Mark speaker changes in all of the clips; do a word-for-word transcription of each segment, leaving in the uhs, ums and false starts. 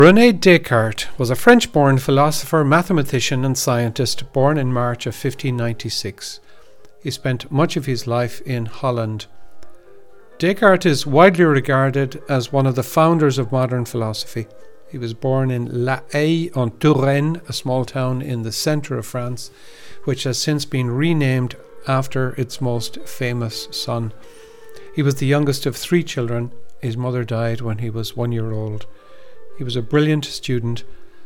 Speaker 1: René Descartes was a French-born philosopher, mathematician and scientist born in March of fifteen ninety-six. He spent much of his life in Holland. Descartes is widely regarded as one of the founders of modern philosophy. He was born in La Haye-en-Touraine, a small town in the centre of France, which has since been renamed after its most famous son. He was the youngest of three children. His mother died when he was one year old. He was a brilliant student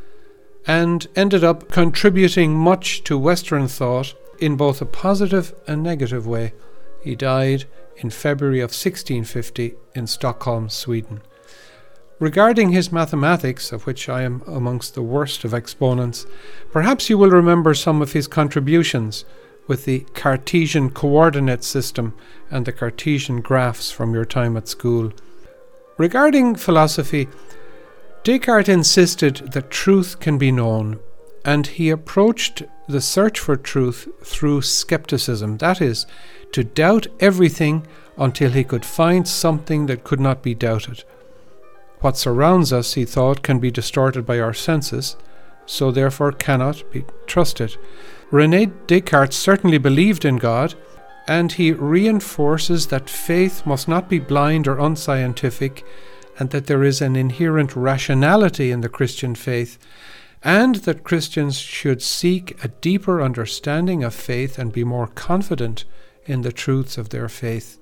Speaker 1: and ended up contributing much to Western thought in both a positive and negative way. He died in February of sixteen fifty in Stockholm, Sweden. Regarding his mathematics, of which I am amongst the worst of exponents, perhaps you will remember some of his contributions with the Cartesian coordinate system and the Cartesian graphs from your time at school. Regarding philosophy, Descartes insisted that truth can be known, and he approached the search for truth through skepticism, that is, to doubt everything until he could find something that could not be doubted. What surrounds us, he thought, can be distorted by our senses, so therefore cannot be trusted. René Descartes certainly believed in God, and he reinforces that faith must not be blind or unscientific, and that there is an inherent rationality in the Christian faith, and that Christians should seek a deeper understanding of faith and be more confident in the truths of their faith.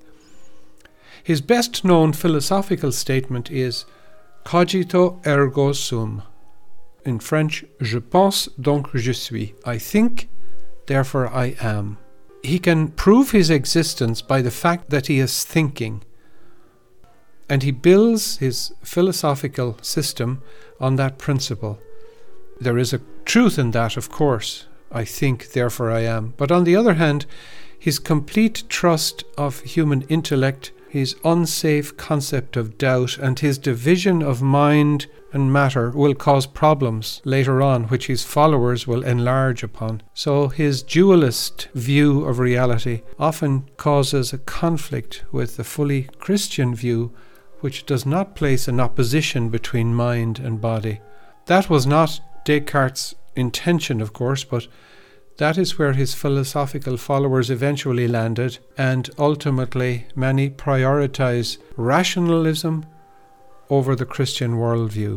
Speaker 1: His best-known philosophical statement is Cogito ergo sum. In French, Je pense donc je suis. I think, therefore I am. He can prove his existence by the fact that he is thinking, and he builds his philosophical system on that principle. There is a truth in that, of course. I think, therefore I am. But on the other hand, his complete trust of human intellect, his unsafe concept of doubt, and his division of mind and matter will cause problems later on, which his followers will enlarge upon. So his dualist view of reality often causes a conflict with the fully Christian view, which does not place an opposition between mind and body. That was not Descartes' intention, of course, but that is where his philosophical followers eventually landed, and ultimately many prioritize rationalism over the Christian worldview.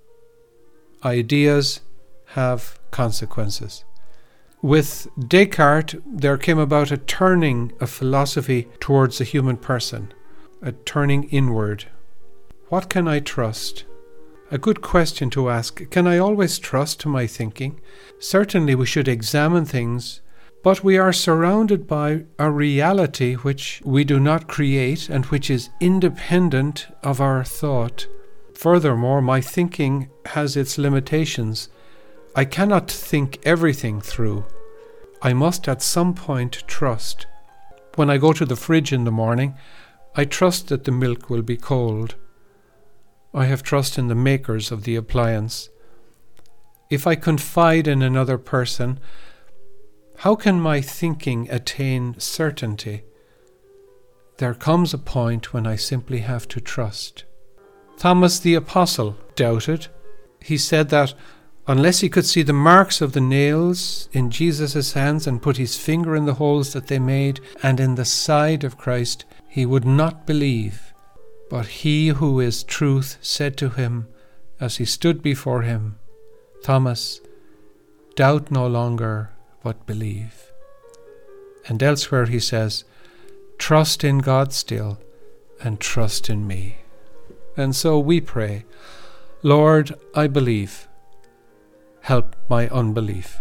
Speaker 1: Ideas have consequences. With Descartes, there came about a turning of philosophy towards the human person, a turning inward. What can I trust? A good question to ask. Can I always trust my thinking? Certainly we should examine things, but we are surrounded by a reality which we do not create and which is independent of our thought. Furthermore, my thinking has its limitations. I cannot think everything through. I must at some point trust. When I go to the fridge in the morning, I trust that the milk will be cold. I have trust in the makers of the appliance. If I confide in another person, how can my thinking attain certainty? There comes a point when I simply have to trust. Thomas the Apostle doubted. He said that unless he could see the marks of the nails in Jesus' hands and put his finger in the holes that they made and in the side of Christ, he would not believe. But he who is truth said to him as he stood before him, Thomas, doubt no longer, but believe. And elsewhere he says, trust in God still, and trust in me. And so we pray, Lord, I believe. Help my unbelief.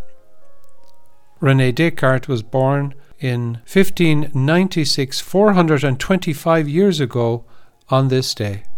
Speaker 1: René Descartes was born in fifteen ninety-six, four hundred twenty-five years ago on this day.